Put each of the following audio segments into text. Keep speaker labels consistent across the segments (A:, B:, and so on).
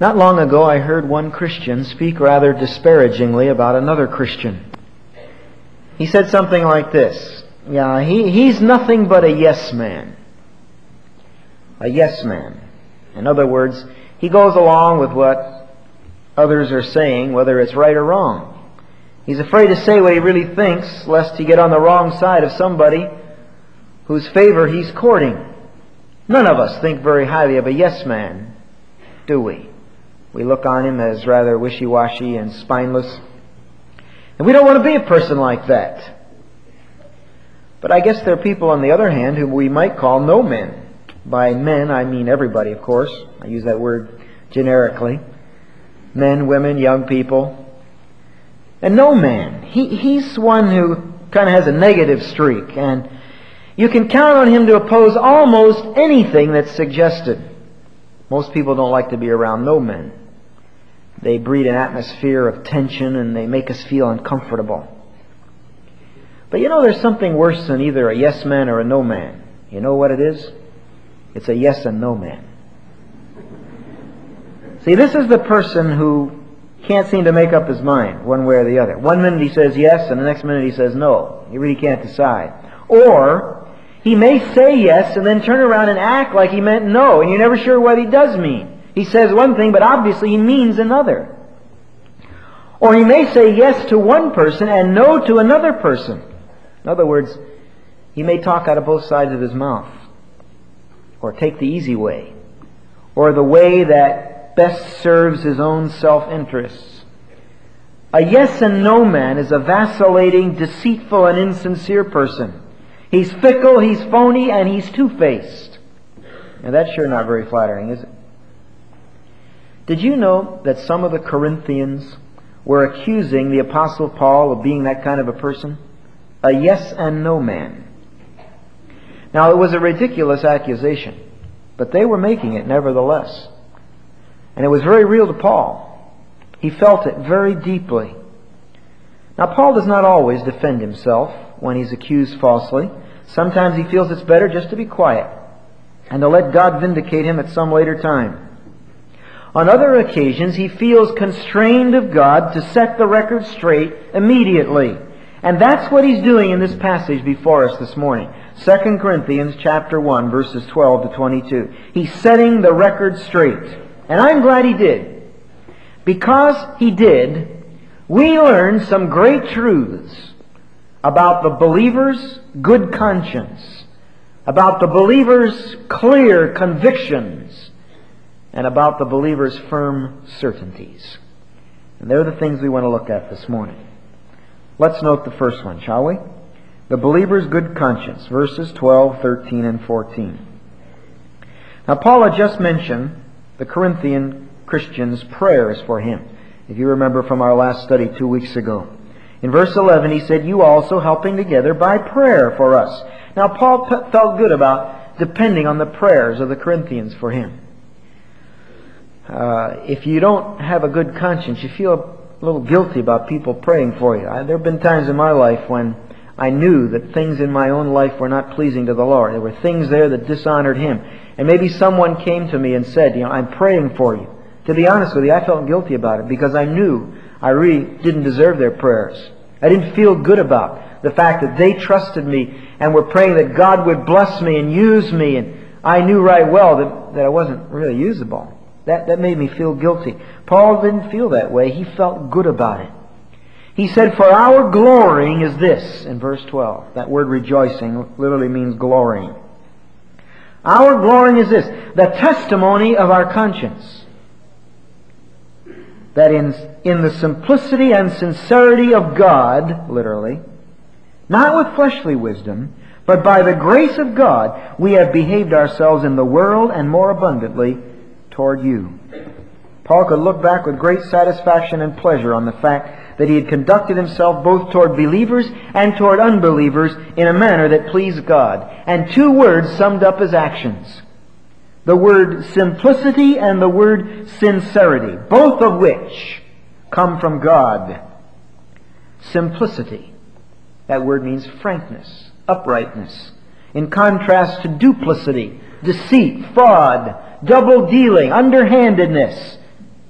A: Not long ago I heard one Christian speak rather disparagingly about another Christian. He said something like this: "Yeah, he's nothing but a yes man." A yes man. In other words, he goes along with what others are saying, whether it's right or wrong. He's afraid to say what he really thinks, lest he get on the wrong side of somebody whose favor he's courting. None of us think very highly of a yes man, do we? We look on him as rather wishy-washy and spineless. And we don't want to be a person like that. But I guess there are people, on the other hand, whom we might call no men. By men, I mean everybody, of course. I use that word generically. Men, women, young people. And no man. He's one who kind of has a negative streak. And you can count on him to oppose almost anything that's suggested. Most people don't like to be around no men. They breed an atmosphere of tension and they make us feel uncomfortable. But you know, there's something worse than either a yes man or a no man. You know what it is? It's a yes and no man. See, this is the person who can't seem to make up his mind one way or the other. One minute he says yes and the next minute he says no. He really can't decide. Or he may say yes and then turn around and act like he meant no, and you're never sure what he does mean. He says one thing, but obviously he means another. Or he may say yes to one person and no to another person. In other words, he may talk out of both sides of his mouth, or take the easy way, or the way that best serves his own self-interests. A yes and no man is a vacillating, deceitful, and insincere person. He's fickle, he's phony, and he's two-faced. Now that's sure not very flattering, is it? Did you know that some of the Corinthians were accusing the Apostle Paul of being that kind of a person? A yes and no man. Now, it was a ridiculous accusation, but they were making it nevertheless. And it was very real to Paul. He felt it very deeply. Now, Paul does not always defend himself when he's accused falsely. Sometimes he feels it's better just to be quiet and to let God vindicate him at some later time. On other occasions, he feels constrained of God to set the record straight immediately. And that's what he's doing in this passage before us this morning. 2 Corinthians chapter 1, verses 12 to 22. He's setting the record straight. And I'm glad he did. Because he did, we learned some great truths about the believer's good conscience, about the believer's clear convictions, and about the believer's firm certainties. And they're the things we want to look at this morning. Let's note the first one, shall we? The believer's good conscience, verses 12, 13, and 14. Now, Paul had just mentioned the Corinthian Christians' prayers for him, if you remember from our last study 2 weeks ago. In verse 11, he said, "You also helping together by prayer for us." Now, Paul felt good about depending on the prayers of the Corinthians for him. If you don't have a good conscience, you feel a little guilty about people praying for you. There have been times in my life when I knew that things in my own life were not pleasing to the Lord. There were things there that dishonored Him. And maybe someone came to me and said, I'm praying for you. To be honest with you, I felt guilty about it because I knew I really didn't deserve their prayers. I didn't feel good about the fact that they trusted me and were praying that God would bless me and use me. And I knew right well that I wasn't really usable. That made me feel guilty. Paul didn't feel that way. He felt good about it. He said, "For our glorying is this," in verse 12. That word rejoicing literally means glorying. Our glorying is this, the testimony of our conscience. That in the simplicity and sincerity of God, literally, not with fleshly wisdom, but by the grace of God, we have behaved ourselves in the world and more abundantly toward you. Paul could look back with great satisfaction and pleasure on the fact that he had conducted himself both toward believers and toward unbelievers in a manner that pleased God. And two words summed up his actions. The word simplicity and the word sincerity, both of which come from God. Simplicity. That word means frankness, uprightness. In contrast to duplicity, deceit, fraud, double-dealing, underhandedness.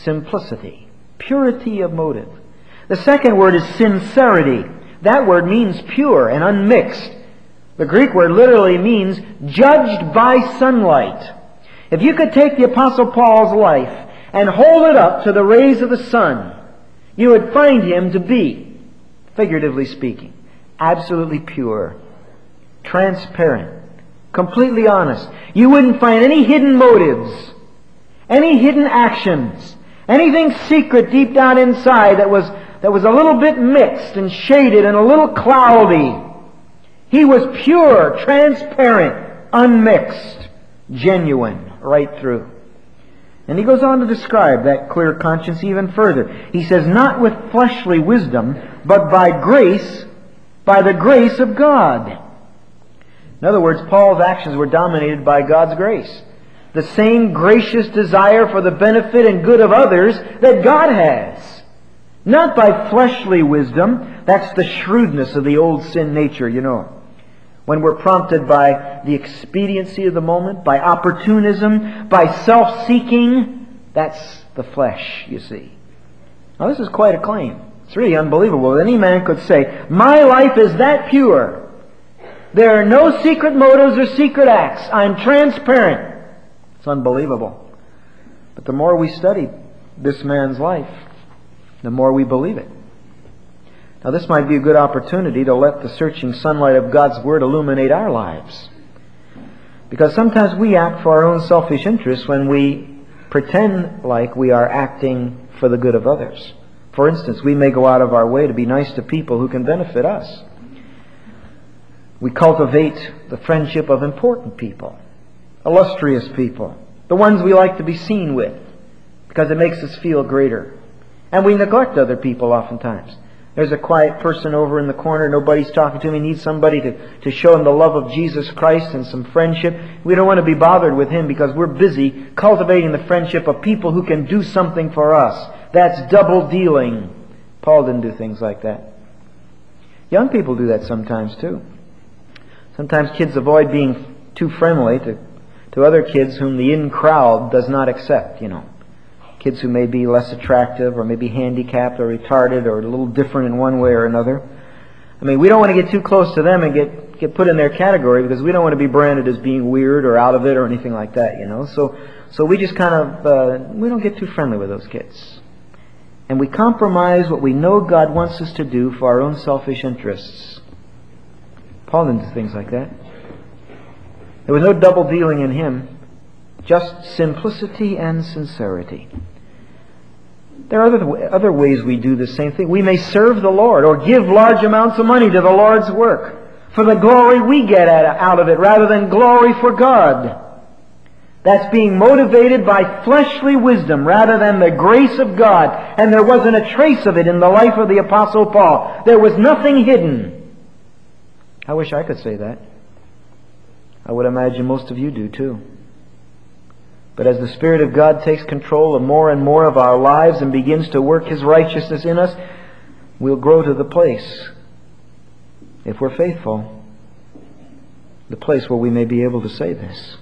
A: simplicity, purity of motive. The second word is sincerity. That word means pure and unmixed. The Greek word literally means judged by sunlight. If you could take the Apostle Paul's life and hold it up to the rays of the sun, you would find him to be, figuratively speaking, absolutely pure, transparent, completely honest. You wouldn't find any hidden motives, any hidden actions, anything secret deep down inside that was a little bit mixed and shaded and a little cloudy. He was pure, transparent, unmixed, genuine, right through. And he goes on to describe that clear conscience even further. He says, not with fleshly wisdom, but by grace, by the grace of God. In other words, Paul's actions were dominated by God's grace. The same gracious desire for the benefit and good of others that God has. Not by fleshly wisdom. That's the shrewdness of the old sin nature, you know. When we're prompted by the expediency of the moment, by opportunism, by self-seeking, that's the flesh, you see. Now this is quite a claim. It's really unbelievable that any man could say, my life is that pure. There are no secret motives or secret acts. I'm transparent. It's unbelievable. But the more we study this man's life, the more we believe it. Now this might be a good opportunity to let the searching sunlight of God's Word illuminate our lives. Because sometimes we act for our own selfish interests when we pretend like we are acting for the good of others. For instance, we may go out of our way to be nice to people who can benefit us. We cultivate the friendship of important people, illustrious people, the ones we like to be seen with, because it makes us feel greater. And we neglect other people oftentimes. There's a quiet person over in the corner, nobody's talking to him, he needs somebody to show him the love of Jesus Christ and some friendship. We don't want to be bothered with him because we're busy cultivating the friendship of people who can do something for us. That's double dealing. Paul didn't do things like that. Young people do that sometimes too. Sometimes kids avoid being too friendly to other kids whom the in crowd does not accept, you know. Kids who may be less attractive or maybe handicapped or retarded or a little different in one way or another. I mean, we don't want to get too close to them and get put in their category because we don't want to be branded as being weird or out of it or anything like that, you know. So we just kind of, we don't get too friendly with those kids. And we compromise what we know God wants us to do for our own selfish interests. Paul didn't do things like that. There was no double dealing in him. Just simplicity and sincerity. There are other ways we do the same thing. We may serve the Lord or give large amounts of money to the Lord's work for the glory we get out of it rather than glory for God. That's being motivated by fleshly wisdom rather than the grace of God. And there wasn't a trace of it in the life of the Apostle Paul. There was nothing hidden. I wish I could say that. I would imagine most of you do too. But as the Spirit of God takes control of more and more of our lives and begins to work His righteousness in us, we'll grow to the place, if we're faithful, the place where we may be able to say this.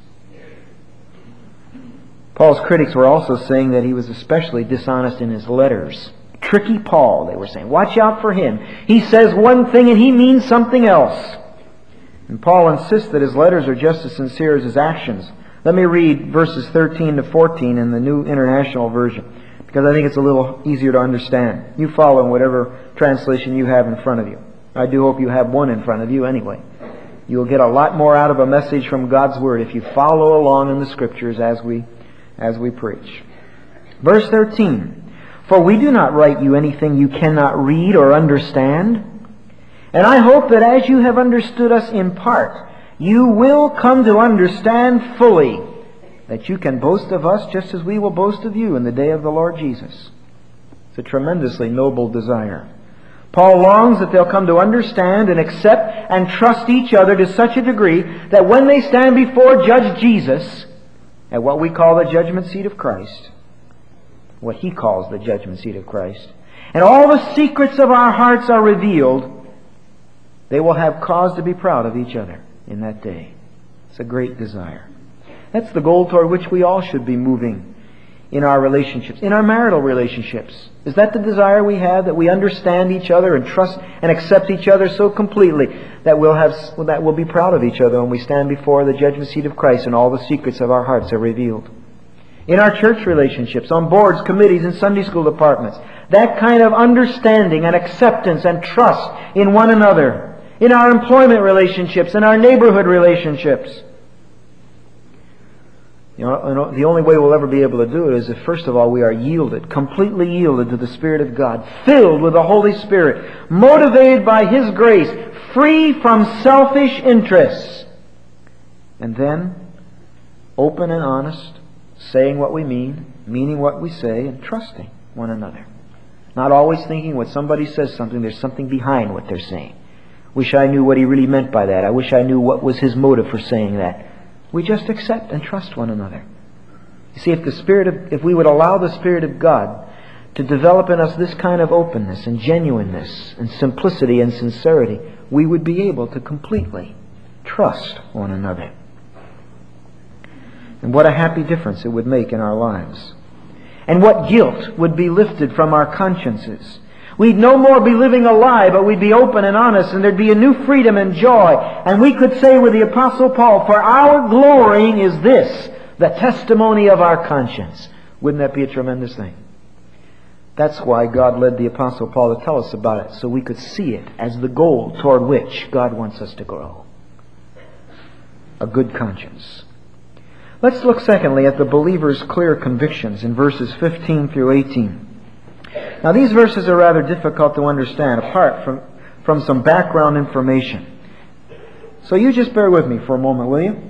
A: Paul's critics were also saying that he was especially dishonest in his letters. Tricky Paul, they were saying. Watch out for him. He says one thing and he means something else. And Paul insists that his letters are just as sincere as his actions. Let me read verses 13 to 14 in the New International Version, because I think it's a little easier to understand. You follow in whatever translation you have in front of you. I do hope you have one in front of you anyway. You will get a lot more out of a message from God's Word if you follow along in the Scriptures as we preach. Verse 13. For we do not write you anything you cannot read or understand. And I hope that as you have understood us in part, you will come to understand fully that you can boast of us just as we will boast of you in the day of the Lord Jesus. It's a tremendously noble desire. Paul longs that they'll come to understand and accept and trust each other to such a degree that when they stand before Judge Jesus at what we call the judgment seat of Christ, what he calls the judgment seat of Christ, and all the secrets of our hearts are revealed, they will have cause to be proud of each other in that day. It's a great desire. That's the goal toward which we all should be moving in our relationships, in our marital relationships? Is that the desire we have, that we understand each other and trust and accept each other so completely that we'll be proud of each other when we stand before the judgment seat of Christ and all the secrets of our hearts are revealed? In our church relationships, on boards, committees, and Sunday school departments, that kind of understanding and acceptance and trust in one another. In our employment relationships, in our neighborhood relationships. You know, the only way we'll ever be able to do it is if, first of all, we are yielded, completely yielded to the Spirit of God, filled with the Holy Spirit, motivated by His grace, free from selfish interests, and then open and honest, saying what we mean, meaning what we say, and trusting one another. Not always thinking when somebody says something, there's something behind what they're saying. Wish I knew what he really meant by that. I wish I knew what was his motive for saying that. We just accept and trust one another. You see, if we would allow the Spirit of God to develop in us this kind of openness and genuineness and simplicity and sincerity, we would be able to completely trust one another. And what a happy difference it would make in our lives. And what guilt would be lifted from our consciences. We'd no more be living a lie, but we'd be open and honest, and there'd be a new freedom and joy. And we could say with the Apostle Paul, for our glorying is this, the testimony of our conscience. Wouldn't that be a tremendous thing? That's why God led the Apostle Paul to tell us about it, so we could see it as the goal toward which God wants us to grow. A good conscience. Let's look secondly at the believer's clear convictions in verses 15 through 18. Now these verses are rather difficult to understand apart from some background information. So you just bear with me for a moment, will you?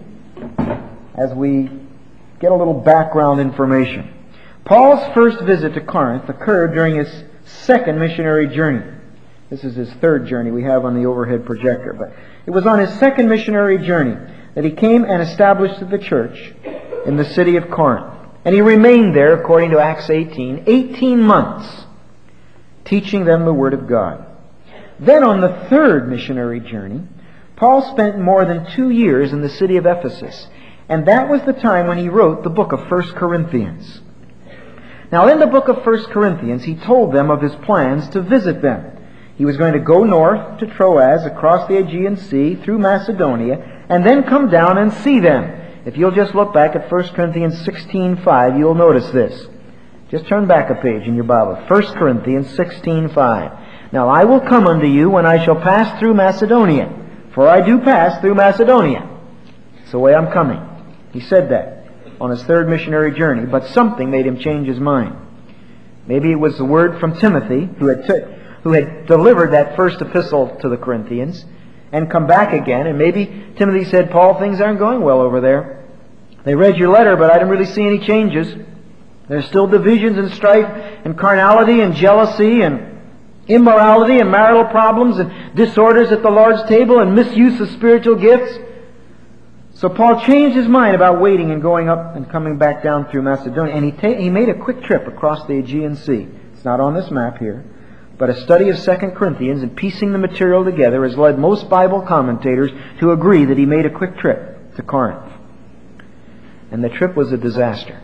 A: As we get a little background information. Paul's first visit to Corinth occurred during his second missionary journey. This is his third journey we have on the overhead projector. But it was on his second missionary journey that he came and established the church in the city of Corinth. And he remained there, according to Acts 18 months, teaching them the Word of God. Then on the third missionary journey, Paul spent more than 2 years in the city of Ephesus. And that was the time when he wrote the book of 1 Corinthians. Now in the book of 1 Corinthians, he told them of his plans to visit them. He was going to go north to Troas, across the Aegean Sea, through Macedonia, and then come down and see them. If you'll just look back at 1 Corinthians 16:5, you'll notice this. Just turn back a page in your Bible. 1 Corinthians 16:5. Now I will come unto you when I shall pass through Macedonia, for I do pass through Macedonia. It's the way I'm coming. He said that on his third missionary journey, but something made him change his mind. Maybe it was the word from Timothy, who had delivered that first epistle to the Corinthians, and come back again, and maybe Timothy said, Paul, things aren't going well over there. They read your letter, but I didn't really see any changes. There's still divisions and strife and carnality and jealousy and immorality and marital problems and disorders at the Lord's table and misuse of spiritual gifts. So Paul changed his mind about waiting and going up and coming back down through Macedonia. And he made a quick trip across the Aegean Sea. It's not on this map here. But a study of 2 Corinthians and piecing the material together has led most Bible commentators to agree that he made a quick trip to Corinth. And the trip was a disaster.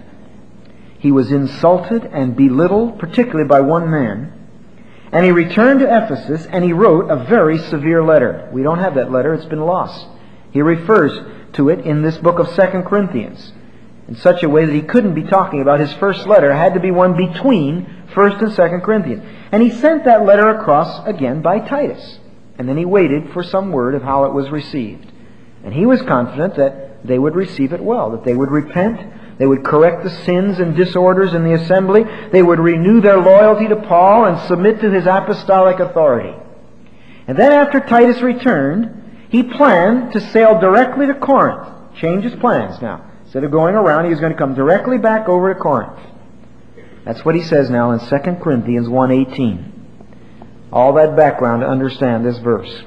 A: He was insulted and belittled, particularly by one man. And he returned to Ephesus and he wrote a very severe letter. We don't have that letter. It's been lost. He refers to it in this book of 2 Corinthians in such a way that he couldn't be talking about his first letter. It had to be one between 1 and 2 Corinthians. And he sent that letter across again by Titus. And then he waited for some word of how it was received. And he was confident that they would receive it well, that they would repent, they would correct the sins and disorders in the assembly, they would renew their loyalty to Paul and submit to his apostolic authority. And then after Titus returned, he planned to sail directly to Corinth. Change his plans now. Instead of going around, he was going to come directly back over to Corinth. That's what he says now in 2 Corinthians 1:18. All that background to understand this verse.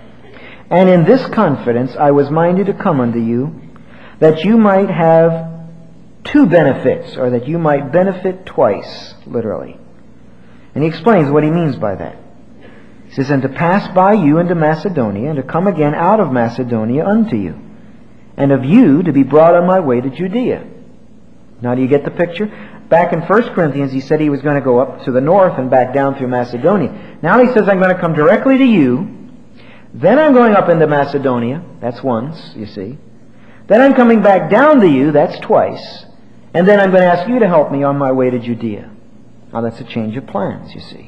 A: And in this confidence I was minded to come unto you, that you might have two benefits, or that you might benefit twice, literally. And he explains what he means by that. He says, and to pass by you into Macedonia, and to come again out of Macedonia unto you, and of you to be brought on my way to Judea. Now do you get the picture? Back in 1 Corinthians, he said he was going to go up to the north and back down through Macedonia. Now he says, I'm going to come directly to you. Then I'm going up into Macedonia. That's once, you see. Then I'm coming back down to you. That's twice. And then I'm going to ask you to help me on my way to Judea. Now that's a change of plans, you see.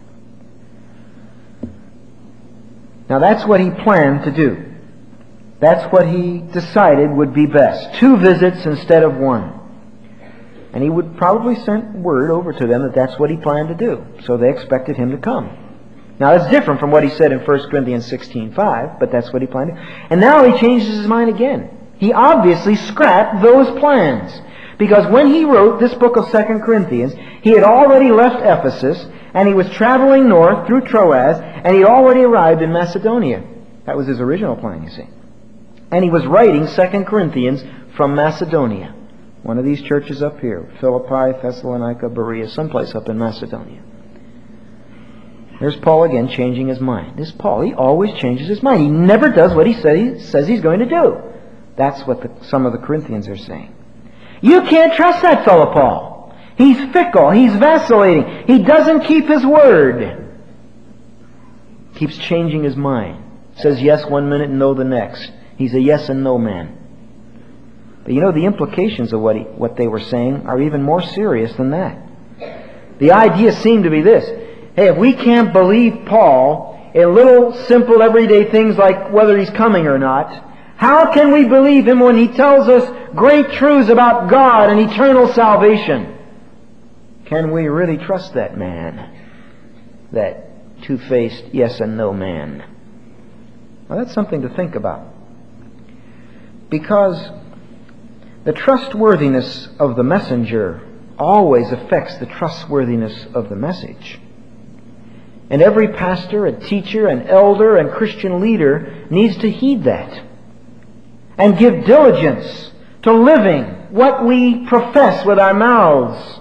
A: Now that's what he planned to do. That's what he decided would be best. 2 visits instead of 1. And he would probably send word over to them that that's what he planned to do. So they expected him to come. Now that's different from what he said in 1 Corinthians 16:5, but that's what he planned to do. And now he changes his mind again. He obviously scrapped those plans. Because when he wrote this book of 2 Corinthians, he had already left Ephesus, and he was traveling north through Troas, and he had already arrived in Macedonia. That was his original plan, you see. And he was writing 2 Corinthians from Macedonia. One of these churches up here, Philippi, Thessalonica, Berea, someplace up in Macedonia. There's Paul again changing his mind. This Paul, he always changes his mind. He never does what he says he's going to do. That's what some of the Corinthians are saying. You can't trust that fellow Paul. He's fickle. He's vacillating. He doesn't keep his word. Keeps changing his mind. Says yes one minute and no the next. He's a yes and no man. But you know, the implications of what they were saying are even more serious than that. The idea seemed to be this. Hey, if we can't believe Paul in little, simple, everyday things like whether he's coming or not, how can we believe him when he tells us great truths about God and eternal salvation? Can we really trust that man? That two-faced yes and no man? Well, that's something to think about. Because the trustworthiness of the messenger always affects the trustworthiness of the message. And every pastor, a teacher, an elder, and Christian leader needs to heed that and give diligence to living what we profess with our mouths.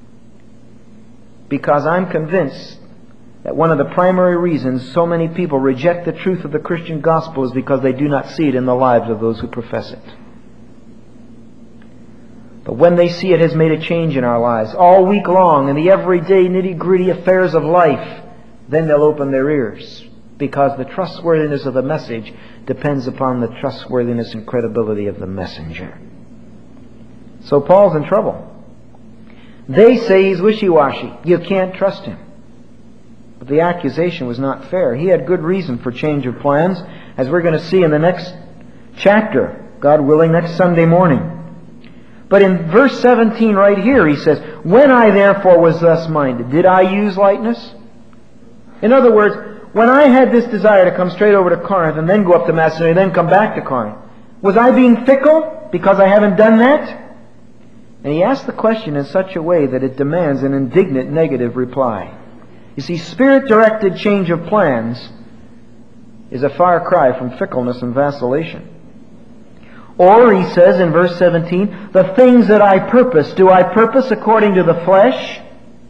A: Because I'm convinced that one of the primary reasons so many people reject the truth of the Christian gospel is because they do not see it in the lives of those who profess it. But when they see it has made a change in our lives, all week long, in the everyday nitty-gritty affairs of life, then they'll open their ears. Because the trustworthiness of the message depends upon the trustworthiness and credibility of the messenger. So Paul's in trouble. They say he's wishy-washy. You can't trust him. But the accusation was not fair. He had good reason for change of plans, as we're going to see in the next chapter, God willing, next Sunday morning. But in verse 17 right here, he says, when I therefore was thus minded, did I use lightness? In other words, when I had this desire to come straight over to Corinth and then go up to Macedonia and then come back to Corinth, was I being fickle because I haven't done that? And he asked the question in such a way that it demands an indignant negative reply. You see, Spirit-directed change of plans is a far cry from fickleness and vacillation. Or, he says in verse 17, the things that I purpose, do I purpose according to the flesh?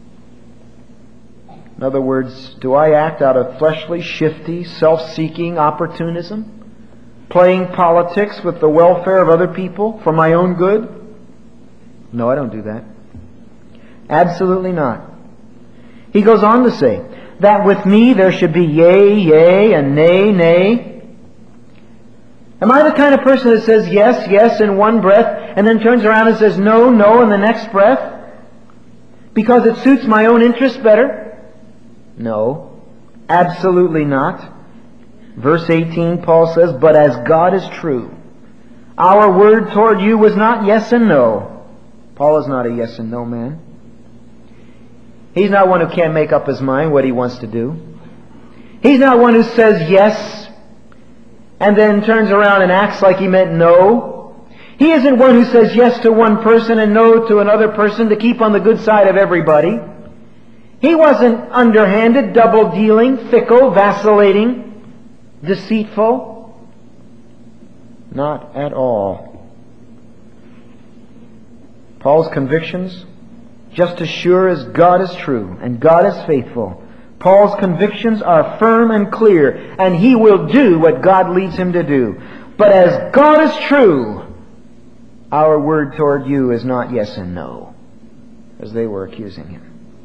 A: In other words, do I act out of fleshly, shifty, self-seeking opportunism? Playing politics with the welfare of other people for my own good? No, I don't do that. Absolutely not. He goes on to say, that with me there should be yea, yea, and nay, nay. Am I the kind of person that says yes, yes in one breath, and then turns around and says no, no in the next breath? Because it suits my own interest better? No, absolutely not. Verse 18, Paul says, but as God is true, our word toward you was not yes and no. Paul is not a yes and no man. He's not one who can't make up his mind what he wants to do. He's not one who says yes and then turns around and acts like he meant no. He isn't one who says yes to one person and no to another person to keep on the good side of everybody. He wasn't underhanded, double-dealing, fickle, vacillating, deceitful. Not at all. Paul's convictions, just as sure as God is true and God is faithful, Paul's convictions are firm and clear, and he will do what God leads him to do. But as God is true, our word toward you is not yes and no. as they were accusing him.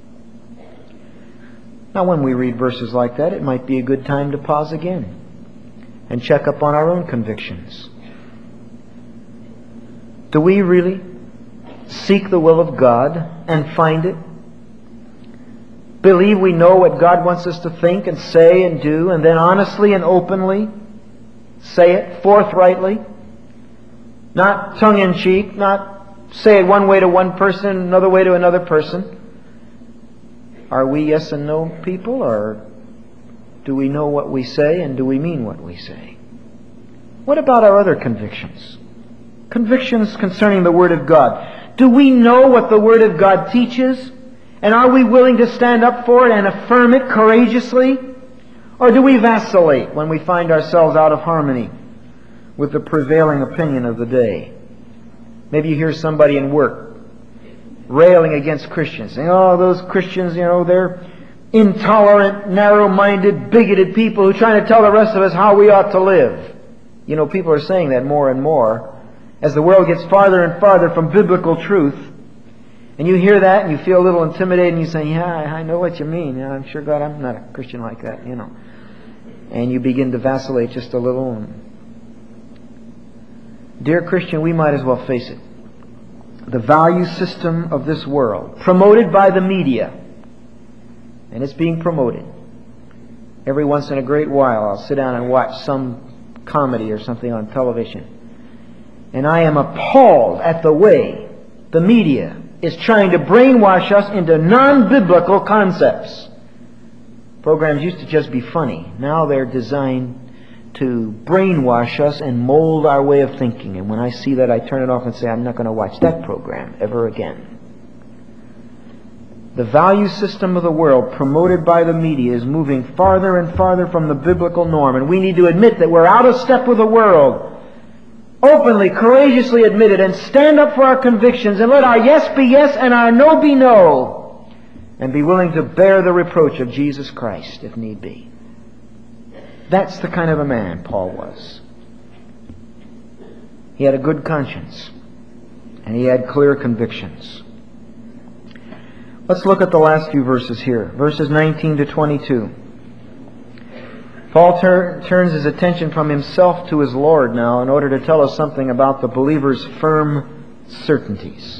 A: Now, when we read verses like that, it might be a good time to pause again and check up on our own convictions. Do we really seek the will of God and find it? Believe we know what God wants us to think and say and do, and then honestly and openly say it forthrightly? Not tongue-in-cheek, not say it one way to one person and another way to another person. Are we yes and no people, or do we know what we say and do we mean what we say? What about our other convictions? Convictions concerning the Word of God. Do we know what the Word of God teaches? And are we willing to stand up for it and affirm it courageously? Or do we vacillate when we find ourselves out of harmony with the prevailing opinion of the day? Maybe you hear somebody in work railing against Christians, saying, oh, those Christians, they're intolerant, narrow-minded, bigoted people who are trying to tell the rest of us how we ought to live. People are saying that more and more as the world gets farther and farther from biblical truth. And you hear that and you feel a little intimidated and you say, yeah, I know what you mean. I'm sure, God, I'm not a Christian like that, And you begin to vacillate just a little. Dear Christian, we might as well face it. The value system of this world, promoted by the media, and it's being promoted. Every once in a great while, I'll sit down and watch some comedy or something on television. And I am appalled at the way the media is trying to brainwash us into non-biblical concepts. Programs used to just be funny. Now they're designed to brainwash us and mold our way of thinking. And when I see that, I turn it off and say, I'm not going to watch that program ever again. The value system of the world, promoted by the media, is moving farther and farther from the biblical norm. And we need to admit that we're out of step with the world. Openly, courageously admit it, and stand up for our convictions, and let our yes be yes and our no be no, and be willing to bear the reproach of Jesus Christ if need be. That's the kind of a man Paul was. He had a good conscience, and he had clear convictions. Let's look at the last few verses here, verses 19 to 22. Paul turns his attention from himself to his Lord now in order to tell us something about the believer's firm certainties.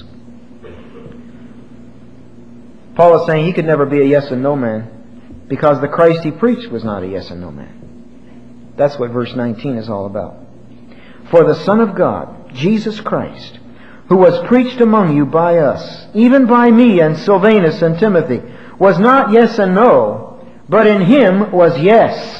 A: Paul is saying he could never be a yes and no man because the Christ he preached was not a yes and no man. That's what verse 19 is all about. For the Son of God, Jesus Christ, who was preached among you by us, even by me and Silvanus and Timothy, was not yes and no, but in him was yes.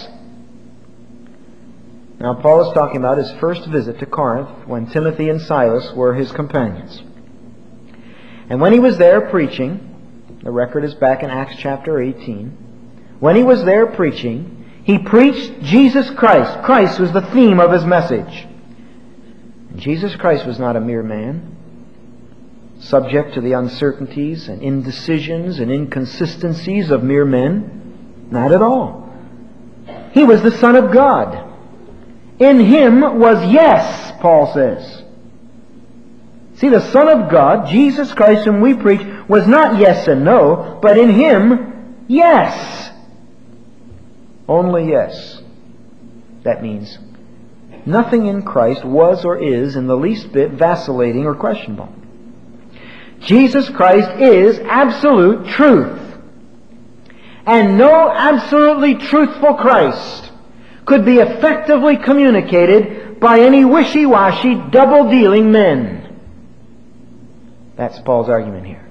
A: Now, Paul is talking about his first visit to Corinth when Timothy and Silas were his companions. And when he was there preaching, the record is back in Acts chapter 18, when he was there preaching, he preached Jesus Christ. Christ was the theme of his message. And Jesus Christ was not a mere man, subject to the uncertainties and indecisions and inconsistencies of mere men. Not at all. He was the Son of God. In him was yes, Paul says. See, the Son of God, Jesus Christ, whom we preach, was not yes and no, but in him, yes. Only yes. That means nothing in Christ was or is in the least bit vacillating or questionable. Jesus Christ is absolute truth. And no absolutely truthful Christ could be effectively communicated by any wishy-washy, double-dealing men. That's Paul's argument here.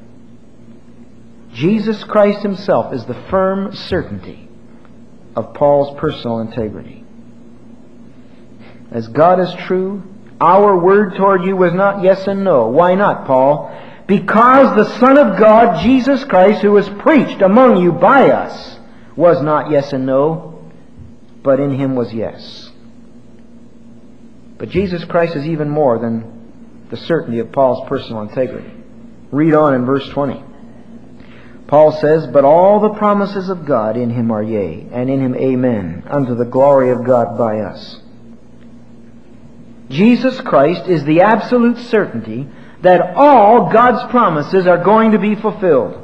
A: Jesus Christ himself is the firm certainty of Paul's personal integrity. As God is true, our word toward you was not yes and no. Why not, Paul? Because the Son of God, Jesus Christ, who was preached among you by us, was not yes and no, but in him was yes. But Jesus Christ is even more than the certainty of Paul's personal integrity. Read on in verse 20. Paul says, but all the promises of God in him are yea, and in him amen, unto the glory of God by us. Jesus Christ is the absolute certainty that all God's promises are going to be fulfilled.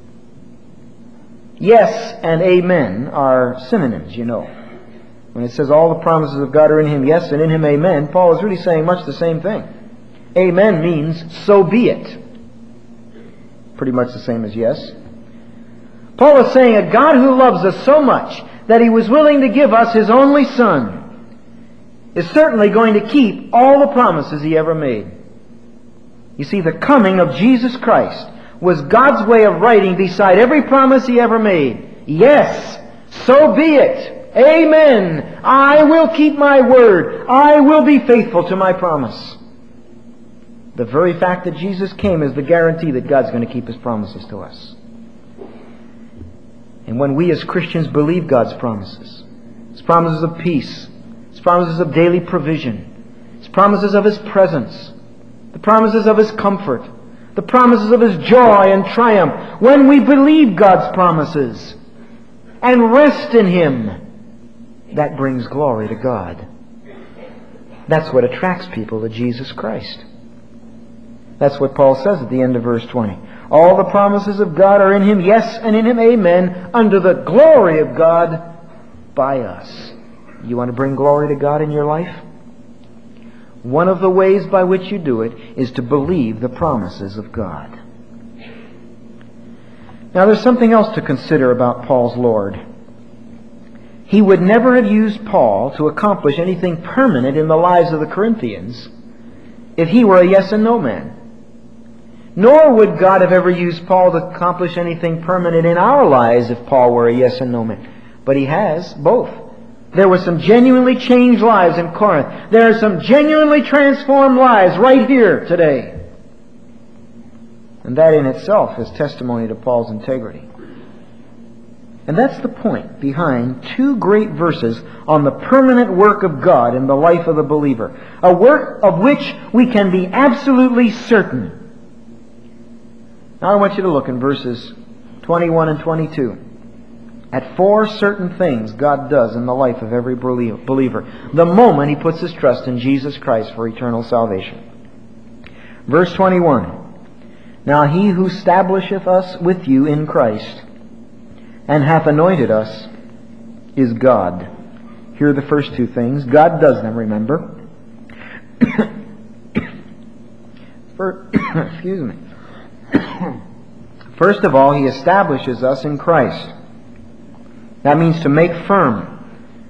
A: Yes and amen are synonyms, you know. When it says all the promises of God are in Him, yes, and in Him, amen, Paul is really saying much the same thing. Amen means so be it. Pretty much the same as yes. Paul is saying a God who loves us so much that He was willing to give us His only Son is certainly going to keep all the promises He ever made. You see, the coming of Jesus Christ was God's way of writing beside every promise He ever made. Yes, so be it. Amen. I will keep my word. I will be faithful to my promise. The very fact that Jesus came is the guarantee that God's going to keep His promises to us. And when we as Christians believe God's promises, His promises of peace, His promises of daily provision, His promises of His presence, the promises of His comfort, the promises of His joy and triumph, when we believe God's promises and rest in Him, that brings glory to God. That's what attracts people to Jesus Christ. That's what Paul says at the end of verse 20. All the promises of God are in Him, yes, and in Him, amen, unto the glory of God by us. You want to bring glory to God in your life? One of the ways by which you do it is to believe the promises of God. Now there's something else to consider about Paul's Lord. He would never have used Paul to accomplish anything permanent in the lives of the Corinthians if he were a yes and no man. Nor would God have ever used Paul to accomplish anything permanent in our lives if Paul were a yes and no man. But He has both. There were some genuinely changed lives in Corinth. There are some genuinely transformed lives right here today. And that in itself is testimony to Paul's integrity. And that's the point behind two great verses on the permanent work of God in the life of the believer. A work of which we can be absolutely certain. Now I want you to look in verses 21 and 22 at four certain things God does in the life of every believer the moment he puts his trust in Jesus Christ for eternal salvation. Verse 21. Now He who establisheth us with you in Christ and hath anointed us is God. Here are the first two things. God does them, remember. Excuse me. First of all, He establishes us in Christ. That means to make firm,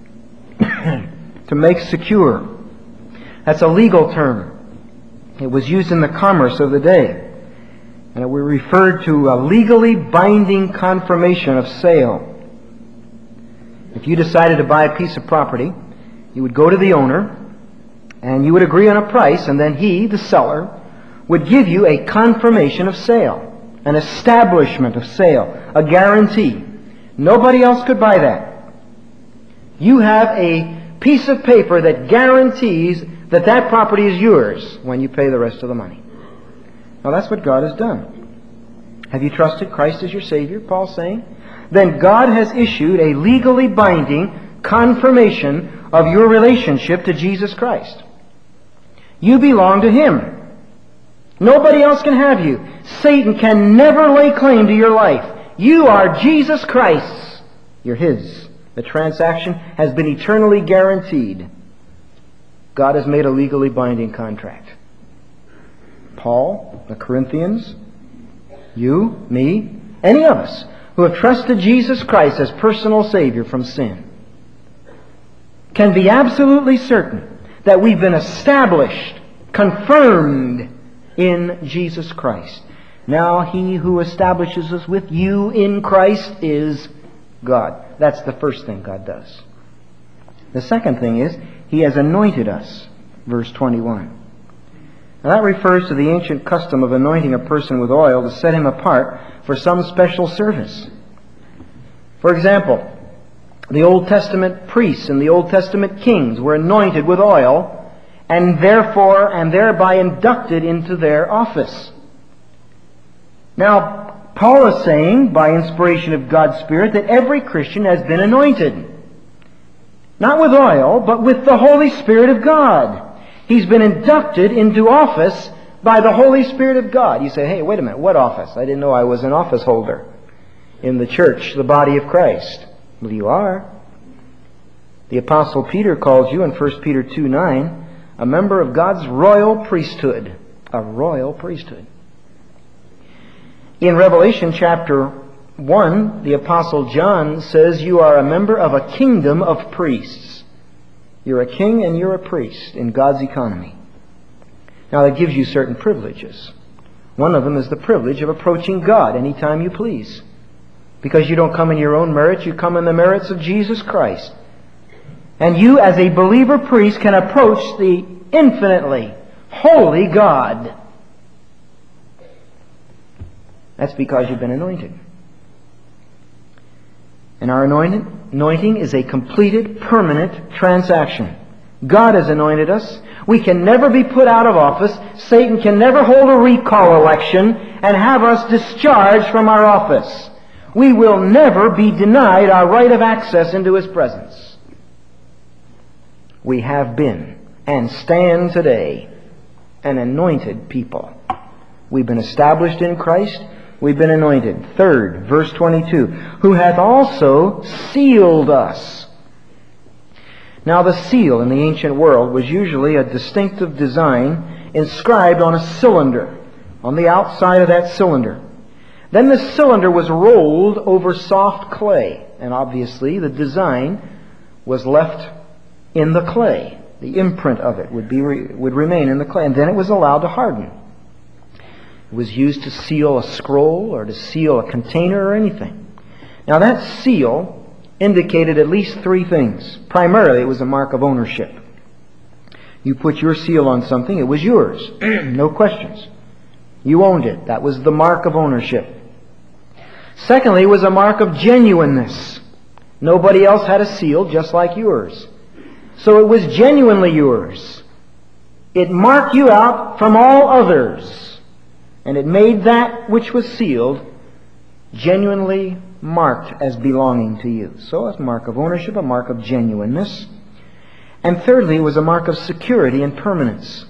A: to make secure. That's a legal term. It was used in the commerce of the day. And it referred to a legally binding confirmation of sale. If you decided to buy a piece of property, you would go to the owner, and you would agree on a price, and then he, the seller, would give you a confirmation of sale, an establishment of sale, a guarantee. Nobody else could buy that. You have a piece of paper that guarantees that that property is yours when you pay the rest of the money. Now that's what God has done. Have you trusted Christ as your Savior, Paul's saying? Then God has issued a legally binding confirmation of your relationship to Jesus Christ. You belong to Him. Nobody else can have you. Satan can never lay claim to your life. You are Jesus Christ's. You're His. The transaction has been eternally guaranteed. God has made a legally binding contract. Paul, the Corinthians, you, me, any of us who have trusted Jesus Christ as personal Savior from sin can be absolutely certain that we've been established, confirmed in Jesus Christ. Now He who establishes us with you in Christ is God. That's the first thing God does. The second thing is He has anointed us. Verse 21. Now that refers to the ancient custom of anointing a person with oil to set him apart for some special service. For example, the Old Testament priests and the Old Testament kings were anointed with oil and thereby inducted into their office. Now, Paul is saying, by inspiration of God's Spirit, that every Christian has been anointed. Not with oil, but with the Holy Spirit of God. He's been inducted into office by the Holy Spirit of God. You say, hey, wait a minute, what office? I didn't know I was an office holder in the church, the body of Christ. Well, you are. The Apostle Peter calls you in 1 Peter 2:9 a member of God's royal priesthood. A royal priesthood. In Revelation chapter 1, the Apostle John says you are a member of a kingdom of priests. You're a king and you're a priest in God's economy. Now that gives you certain privileges. One of them is the privilege of approaching God anytime you please. Because you don't come in your own merits, you come in the merits of Jesus Christ. And you, as a believer priest, can approach the infinitely holy God. That's because you've been anointed. And our anointing is a completed, permanent transaction. God has anointed us. We can never be put out of office. Satan can never hold a recall election and have us discharged from our office. We will never be denied our right of access into His presence. We have been and stand today an anointed people. We've been established in Christ. We've been anointed. Third, verse 22, who hath also sealed us. Now the seal in the ancient world was usually a distinctive design inscribed on a cylinder, on the outside of that cylinder. Then the cylinder was rolled over soft clay, and obviously the design was left in the clay. The imprint of it would remain in the clay, and then it was allowed to harden. It was used to seal a scroll or to seal a container or anything. Now that seal indicated at least three things. Primarily, it was a mark of ownership. You put your seal on something, it was yours. No questions. You owned it. That was the mark of ownership. Secondly, it was a mark of genuineness. Nobody else had a seal just like yours. So it was genuinely yours. It marked you out from all others. And it made that which was sealed genuinely marked as belonging to you. So a mark of ownership, a mark of genuineness. And thirdly, it was a mark of security and permanence.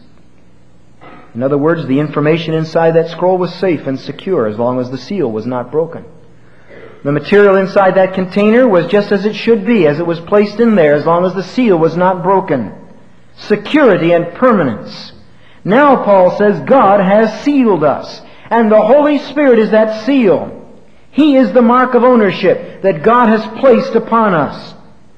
A: In other words, the information inside that scroll was safe and secure as long as the seal was not broken. The material inside that container was just as it should be, as it was placed in there, as long as the seal was not broken. Security and permanence. Now Paul says God has sealed us, and the Holy Spirit is that seal. He is the mark of ownership that God has placed upon us.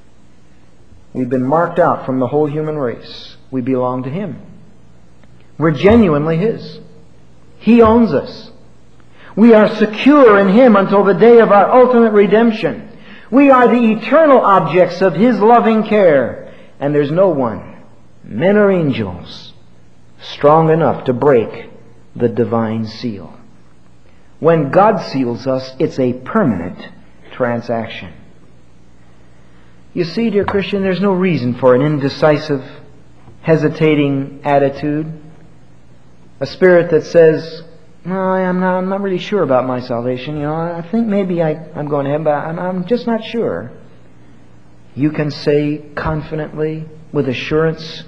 A: We've been marked out from the whole human race. We belong to Him. We're genuinely His. He owns us. We are secure in Him until the day of our ultimate redemption. We are the eternal objects of His loving care. And there's no one, men or angels, strong enough to break the divine seal. When God seals us, it's a permanent transaction. You see, dear Christian, there's no reason for an indecisive, hesitating attitude. A spirit that says, no, I'm not really sure about my salvation. You know, I think maybe I'm going to heaven, but I'm just not sure. You can say confidently, with assurance,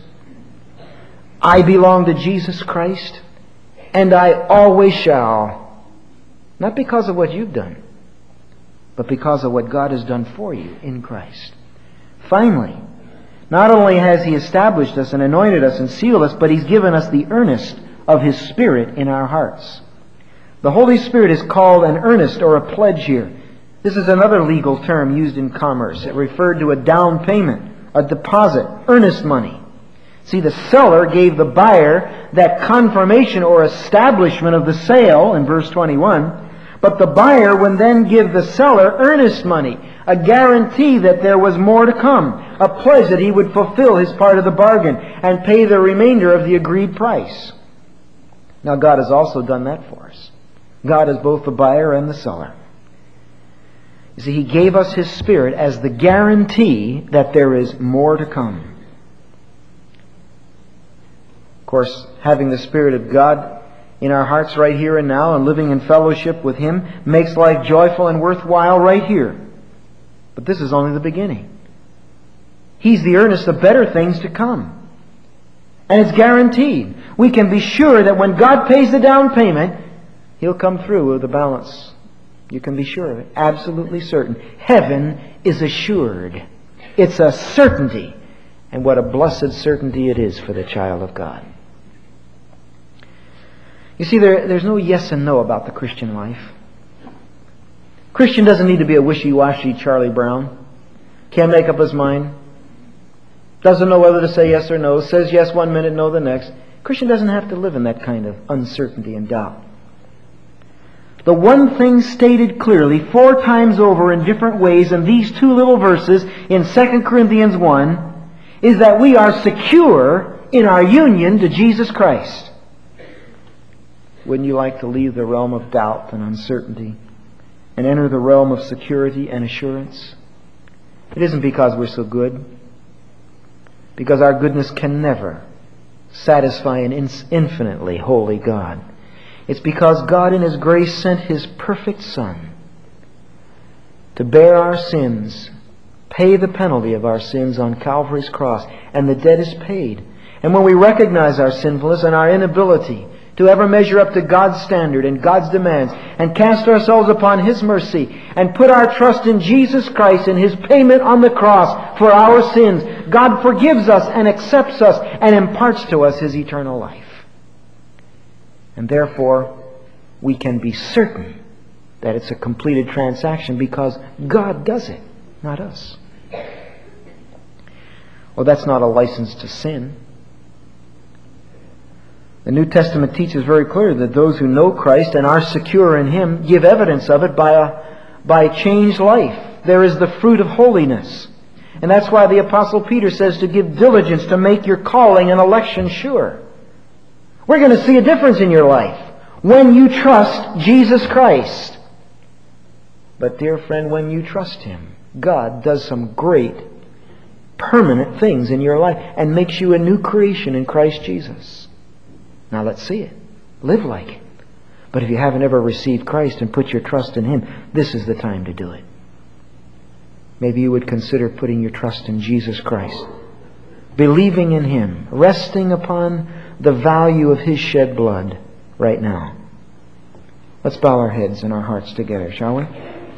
A: I belong to Jesus Christ, and I always shall. Not because of what you've done, but because of what God has done for you in Christ. Finally, not only has He established us and anointed us and sealed us, but He's given us the earnest of His Spirit in our hearts. The Holy Spirit is called an earnest or a pledge here. This is another legal term used in commerce. It referred to a down payment, a deposit, earnest money. See, the seller gave the buyer that confirmation or establishment of the sale in verse 21, but the buyer would then give the seller earnest money, a guarantee that there was more to come, a pledge that he would fulfill his part of the bargain and pay the remainder of the agreed price. Now, God has also done that for us. God is both the buyer and the seller. You see, He gave us His Spirit as the guarantee that there is more to come. Of course, having the Spirit of God in our hearts right here and now and living in fellowship with Him makes life joyful and worthwhile right here. But this is only the beginning. He's the earnest of better things to come. And it's guaranteed. We can be sure that when God pays the down payment, He'll come through with the balance. You can be sure of it. Absolutely certain. Heaven is assured. It's a certainty. And what a blessed certainty it is for the child of God. You see, there's no yes and no about the Christian life. Christian doesn't need to be a wishy-washy Charlie Brown. Can't make up his mind. Doesn't know whether to say yes or no. Says yes one minute, no the next. Christian doesn't have to live in that kind of uncertainty and doubt. The one thing stated clearly 4 times over in different ways in these 2 little verses in 2 Corinthians 1 is that we are secure in our union to Jesus Christ. Wouldn't you like to leave the realm of doubt and uncertainty and enter the realm of security and assurance? It isn't because we're so good, because our goodness can never satisfy an infinitely holy God. It's because God in His grace sent His perfect Son to bear our sins, pay the penalty of our sins on Calvary's cross, and the debt is paid. And when we recognize our sinfulness and our inability to ever measure up to God's standard and God's demands, and cast ourselves upon His mercy, and put our trust in Jesus Christ and His payment on the cross for our sins, God forgives us and accepts us and imparts to us His eternal life. And therefore, we can be certain that it's a completed transaction because God does it, not us. Well, that's not a license to sin. The New Testament teaches very clearly that those who know Christ and are secure in Him give evidence of it by changed life. There is the fruit of holiness. And that's why the Apostle Peter says to give diligence to make your calling and election sure. We're going to see a difference in your life when you trust Jesus Christ. But dear friend, when you trust Him, God does some great permanent things in your life and makes you a new creation in Christ Jesus. Now let's see it. Live like it. But if you haven't ever received Christ and put your trust in Him, this is the time to do it. Maybe you would consider putting your trust in Jesus Christ, believing in Him, resting upon the value of His shed blood right now. Let's bow our heads and our hearts together, shall we?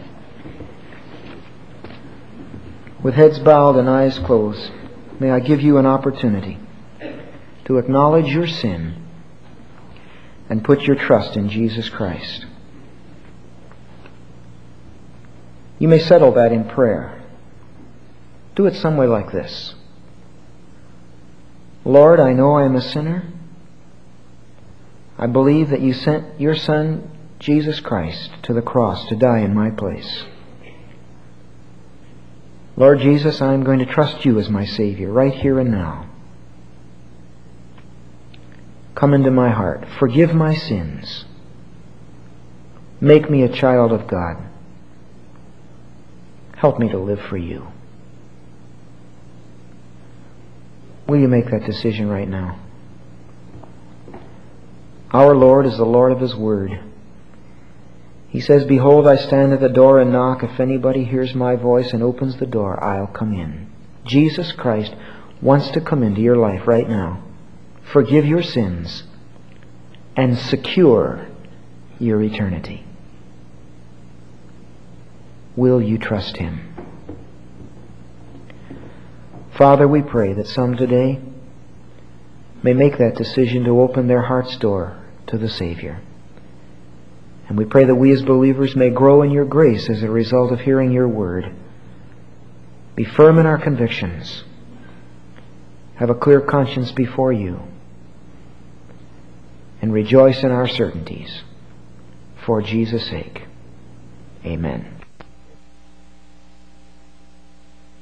A: With heads bowed and eyes closed, may I give you an opportunity to acknowledge your sin and put your trust in Jesus Christ. You may settle that in prayer. Do it some way like this. Lord, I know I am a sinner. I believe that You sent Your Son, Jesus Christ, to the cross to die in my place. Lord Jesus, I am going to trust You as my Savior right here and now. Come into my heart. Forgive my sins. Make me a child of God. Help me to live for You. Will you make that decision right now? Our Lord is the Lord of His Word. He says, Behold, I stand at the door and knock. If anybody hears my voice and opens the door, I'll come in. Jesus Christ wants to come into your life right now, forgive your sins, and secure your eternity. Will you trust Him? Father, we pray that some today may make that decision to open their heart's door to the Savior. And we pray that we as believers may grow in Your grace as a result of hearing Your word. Be firm in our convictions. Have a clear conscience before You. And rejoice in our certainties. For Jesus' sake. Amen.